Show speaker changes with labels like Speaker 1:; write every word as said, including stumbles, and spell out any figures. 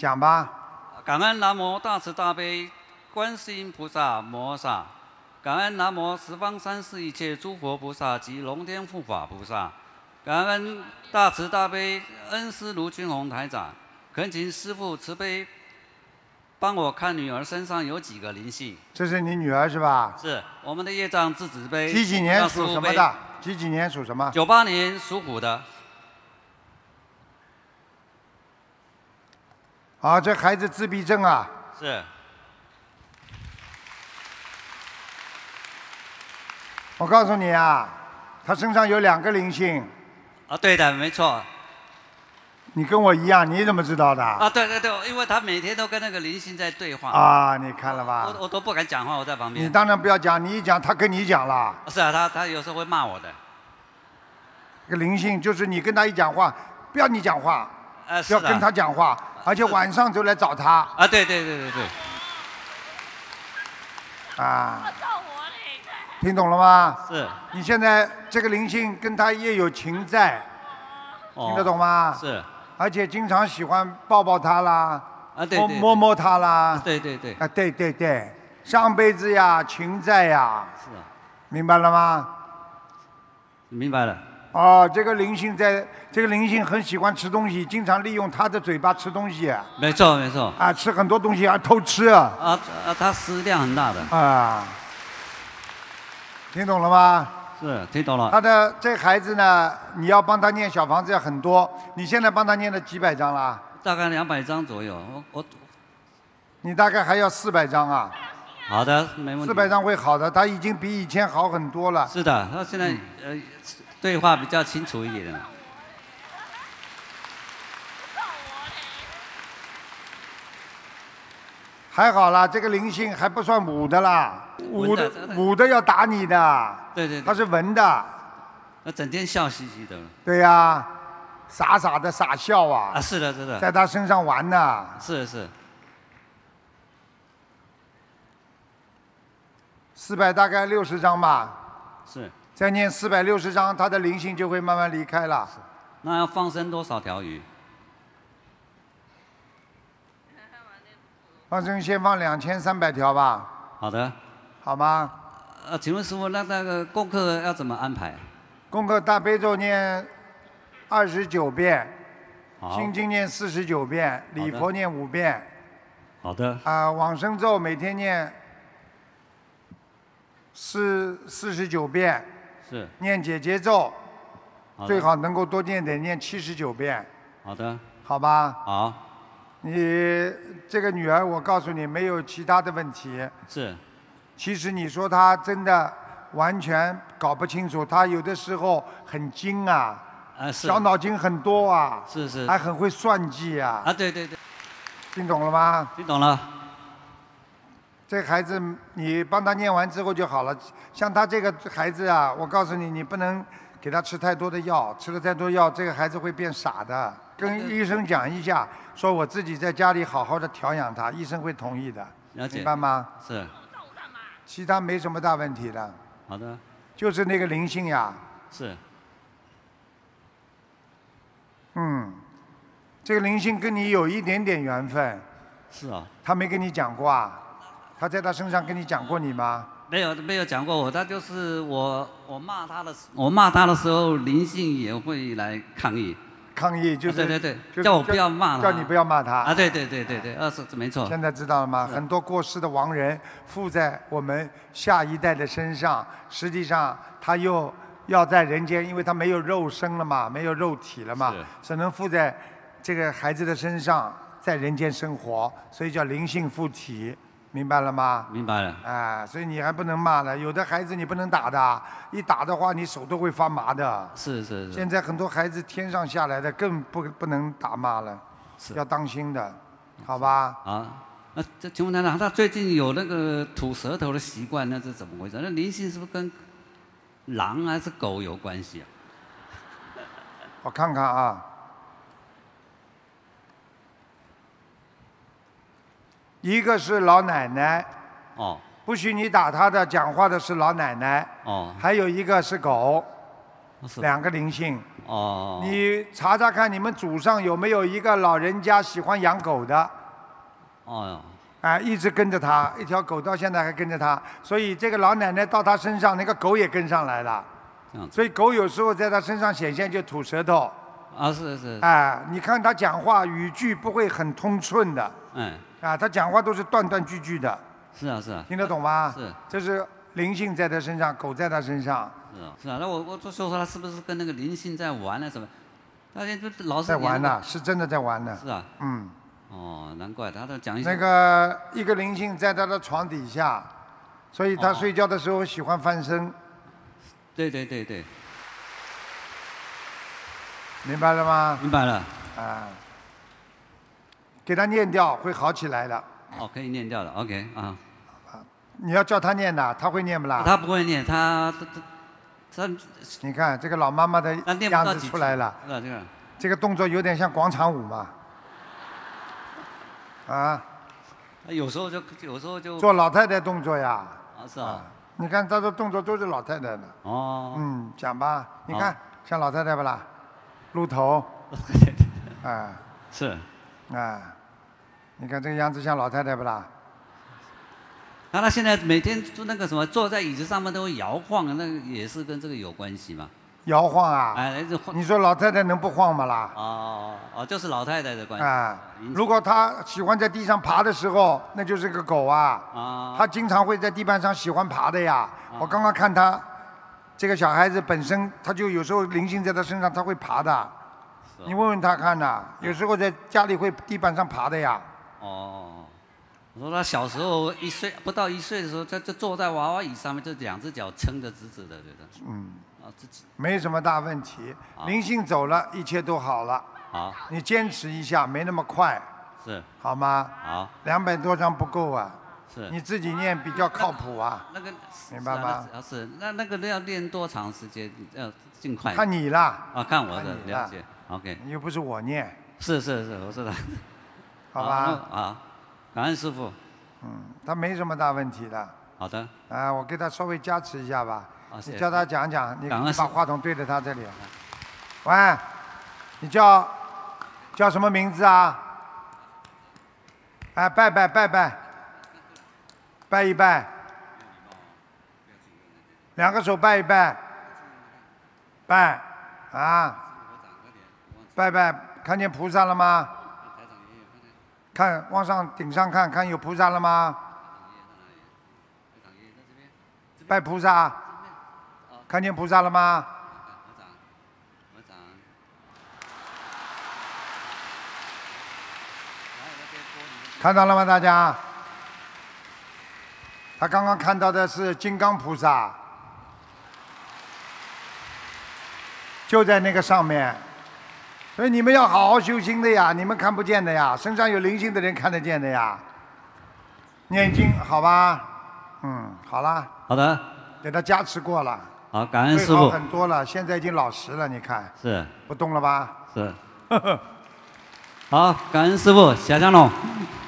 Speaker 1: 讲吧。
Speaker 2: 感恩南无大慈大悲观世音菩萨摩诃萨，感恩南无十方三世一切诸佛菩萨及龙天护法菩萨，感恩大慈大悲恩师卢军宏台长，恳请师父慈悲帮我看女儿身上有几个灵性。
Speaker 1: 这是你女儿是吧？
Speaker 2: 是，我们的业障自子悲。
Speaker 1: 几几年属什么的？几几年属什么？
Speaker 2: 九八年属虎的。
Speaker 1: 啊，这孩子自闭症啊。
Speaker 2: 是。
Speaker 1: 我告诉你啊，他身上有两个灵性。
Speaker 2: 啊，对的，没错。
Speaker 1: 你跟我一样，你怎么知道的？
Speaker 2: 啊，对对对，因为他每天都跟那个灵性在对话。
Speaker 1: 啊，你看了吧？
Speaker 2: 我我都不敢讲话，我在旁边。
Speaker 1: 你当然不要讲，你一讲他跟你讲了。
Speaker 2: 是啊，他他有时候会骂我的。
Speaker 1: 这个灵性就是你跟他一讲话，不要你讲话，
Speaker 2: 呃，
Speaker 1: 要跟他讲话，而且晚上就来找他。
Speaker 2: 啊，对对对对对。
Speaker 1: 啊。听懂了吗？
Speaker 2: 是。
Speaker 1: 你现在这个灵性跟他也有情在，
Speaker 2: 哦、
Speaker 1: 听得懂吗？
Speaker 2: 是。
Speaker 1: 而且经常喜欢抱抱他啦，
Speaker 2: 啊对对对
Speaker 1: 摸摸他啦。
Speaker 2: 对对对。
Speaker 1: 啊对对对，上辈子呀情在呀。
Speaker 2: 是啊。
Speaker 1: 明白了吗？
Speaker 2: 明白了。
Speaker 1: 哦，这个灵性在，这个灵性很喜欢吃东西，经常利用他的嘴巴吃东西。
Speaker 2: 没错没错。
Speaker 1: 啊，吃很多东西啊，偷吃啊。
Speaker 2: 啊啊，他食量很大的。
Speaker 1: 啊。听懂了吗？
Speaker 2: 是，听懂了。
Speaker 1: 他的这孩子呢，你要帮他念小房子要很多。你现在帮他念了几百张了？
Speaker 2: 大概两百张左右。我我。
Speaker 1: 你大概还要四百张啊？
Speaker 2: 好的，没问题。
Speaker 1: 四百张会好的，他已经比以前好很多了。
Speaker 2: 是的，他现在、嗯、呃对话比较清楚一点了。
Speaker 1: 还好啦，这个灵性还不算武的啦，武的武的要打你的。
Speaker 2: 对对对。
Speaker 1: 他是文的。
Speaker 2: 那整天笑嘻嘻的。
Speaker 1: 对呀、啊，傻傻的傻笑啊。
Speaker 2: 啊，是的，是的。
Speaker 1: 在他身上玩呢。
Speaker 2: 是是。
Speaker 1: 四百大概六十张吧。
Speaker 2: 是。
Speaker 1: 再念四百六十张，他的灵性就会慢慢离开了。
Speaker 2: 那要放生多少条鱼？
Speaker 1: 放生先放两千三百条吧。
Speaker 2: 好的。
Speaker 1: 好吗？
Speaker 2: 呃，请问师傅，那那个功课要怎么安排？
Speaker 1: 功课大悲咒念二十九遍，
Speaker 2: 好。
Speaker 1: 心经念四十九遍，礼佛念五遍。
Speaker 2: 好的。
Speaker 1: 啊、呃，往生咒每天念四四十九遍。
Speaker 2: 是。
Speaker 1: 念解结咒，
Speaker 2: 好
Speaker 1: 最好能够多念点，念七十九遍。
Speaker 2: 好的。
Speaker 1: 好吧。
Speaker 2: 好。
Speaker 1: 你这个女儿，我告诉你，没有其他的问题。
Speaker 2: 是。
Speaker 1: 其实你说她真的完全搞不清楚，她有的时候很精啊，
Speaker 2: 啊是。
Speaker 1: 小脑筋很多啊。
Speaker 2: 是是。
Speaker 1: 还很会算计啊。
Speaker 2: 啊，对对对。
Speaker 1: 听懂了吗？
Speaker 2: 听懂了。
Speaker 1: 这孩子，你帮他念完之后就好了。像他这个孩子啊，我告诉你，你不能给他吃太多的药，吃了太多药，这个孩子会变傻的。跟医生讲一下，说我自己在家里好好的调养他，医生会同意的。
Speaker 2: 了解。
Speaker 1: 明白吗？
Speaker 2: 是。
Speaker 1: 其他没什么大问题的。
Speaker 2: 好的。
Speaker 1: 就是那个灵性呀。
Speaker 2: 是。
Speaker 1: 嗯，这个灵性跟你有一点点缘分。
Speaker 2: 是啊。
Speaker 1: 他没跟你讲过啊？他在他身上跟你讲过你吗？
Speaker 2: 没有没有讲过我，他就是我我骂他的我骂他的时候，灵性也会来抗议。
Speaker 1: 抗议就是、
Speaker 2: 啊、对对
Speaker 1: 对，
Speaker 2: 叫我不要骂他，
Speaker 1: 叫你不要骂他
Speaker 2: 啊！对对对对对，二是没错。
Speaker 1: 现在知道了吗？很多过世的亡人附在我们下一代的身上，实际上他又要在人间，因为他没有肉身了嘛，没有肉体了嘛，只能附在这个孩子的身上，在人间生活，所以叫灵性附体。明白了吗？
Speaker 2: 明白了。
Speaker 1: 哎，所以你还不能骂了。有的孩子你不能打的，一打的话你手都会发麻的。
Speaker 2: 是是是。
Speaker 1: 现在很多孩子天上下来的更不不能打骂了，要当心的，好吧？
Speaker 2: 啊，那这请问台长，他最近有那个吐舌头的习惯，那是怎么回事？那灵性是不是跟狼还是狗有关系啊？
Speaker 1: 我看看啊。一个是老奶奶，
Speaker 2: 哦，
Speaker 1: 不许你打她的，讲话的是老奶奶，
Speaker 2: 哦，
Speaker 1: 还有一个是狗，
Speaker 2: 是
Speaker 1: 两个灵性，
Speaker 2: 哦。
Speaker 1: 你查查看，你们祖上有没有一个老人家喜欢养狗的？
Speaker 2: 哦。
Speaker 1: 啊，一直跟着他，一条狗到现在还跟着他，所以这个老奶奶到他身上，那个狗也跟上来了。所以狗有时候在他身上显现就吐舌头。
Speaker 2: 啊，是是。
Speaker 1: 哎，你看他讲话语句不会很通顺的。
Speaker 2: 嗯。
Speaker 1: 啊，他讲话都是断断句句的。
Speaker 2: 是啊是啊。
Speaker 1: 听得懂吗？
Speaker 2: 是。
Speaker 1: 这是灵性在他身上，狗在他身上。
Speaker 2: 是啊是啊，那我我就说他是不是跟那个灵性在玩呢？什么？他现在老是
Speaker 1: 在玩呢，是真的在玩呢。
Speaker 2: 是啊。
Speaker 1: 嗯。
Speaker 2: 哦，难怪他都讲一些。
Speaker 1: 那个一个灵性在他的床底下，所以他睡觉的时候喜欢翻身。
Speaker 2: 对对对对。
Speaker 1: 明白了吗？
Speaker 2: 明白了。
Speaker 1: 啊。给他念掉，会好起来的。
Speaker 2: 哦，可以念掉的 ，OK 啊。
Speaker 1: 你要叫他念的，他会念不啦？
Speaker 2: 他不会念，他他他。
Speaker 1: 你看这个老妈妈的样子出来了。
Speaker 2: 是啊，这个。
Speaker 1: 这个动作有点像广场舞嘛。啊。
Speaker 2: 有时候就有时候就。
Speaker 1: 做老太太动作呀。
Speaker 2: 啊，是啊。
Speaker 1: 你看他的动作都是老太太的。
Speaker 2: 哦。
Speaker 1: 嗯，讲吧，你看像老太太不啦？露头。啊。
Speaker 2: 是。
Speaker 1: 啊。你看这个样子像老太太不啦？
Speaker 2: 那他现在每天就那个什么，坐在椅子上面都会摇晃，那个也是跟这个有关系吗？
Speaker 1: 摇晃啊！
Speaker 2: 哎，
Speaker 1: 你说老太太能不晃吗啦？
Speaker 2: 哦哦，就是老太太的关系。
Speaker 1: 啊，如果她喜欢在地上爬的时候，那就是个狗啊。啊。她经常会在地板上喜欢爬的呀。我刚刚看她，这个小孩子本身他就有时候灵性在他身上，他会爬的。你问问他看呐，有时候在家里会地板上爬的呀。
Speaker 2: 哦。我说他小时候一岁不到一岁的时候，他就坐在娃娃椅上面，就两只脚撑得直直的，觉得。
Speaker 1: 嗯。
Speaker 2: 啊，自己。
Speaker 1: 没什么大问题，灵性走了，一切都好了。
Speaker 2: 好。
Speaker 1: 你坚持一下，没那么快。
Speaker 2: 是。
Speaker 1: 好吗？
Speaker 2: 好。
Speaker 1: 两百多张不够啊。
Speaker 2: 是。
Speaker 1: 你自己念比较靠谱啊。
Speaker 2: 那个。
Speaker 1: 明白吗？
Speaker 2: 啊是，那那个要练多长时间？要尽快。
Speaker 1: 看你啦。
Speaker 2: 啊，看我的，了解。OK。
Speaker 1: 又不是我念。
Speaker 2: 是是是，我知道。
Speaker 1: 好吧。
Speaker 2: 啊。感恩师傅。
Speaker 1: 嗯，他没什么大问题的。
Speaker 2: 好的。
Speaker 1: 啊，我给他稍微加持一下吧。
Speaker 2: 啊，
Speaker 1: 你叫他讲讲，你把话筒对着他这里。喂，你叫叫什么名字啊？哎，拜拜拜拜，拜一拜，两个手拜一拜，拜啊，拜拜，看见菩萨了吗？看，往上顶上看看有菩萨了吗？拜菩萨，看见菩萨了吗？看到了吗，大家？他刚刚看到的是金刚菩萨，就在那个上面。所以你们要好好修心的呀，你们看不见的呀，身上有灵性的人看得见的呀。念经好吧？嗯，好了。
Speaker 2: 好的。
Speaker 1: 给他加持过了。
Speaker 2: 好，感恩师傅。
Speaker 1: 会好很多了，现在已经老实了，你看。
Speaker 2: 是。
Speaker 1: 不动了吧？
Speaker 2: 是。好，感恩师傅，下香龙。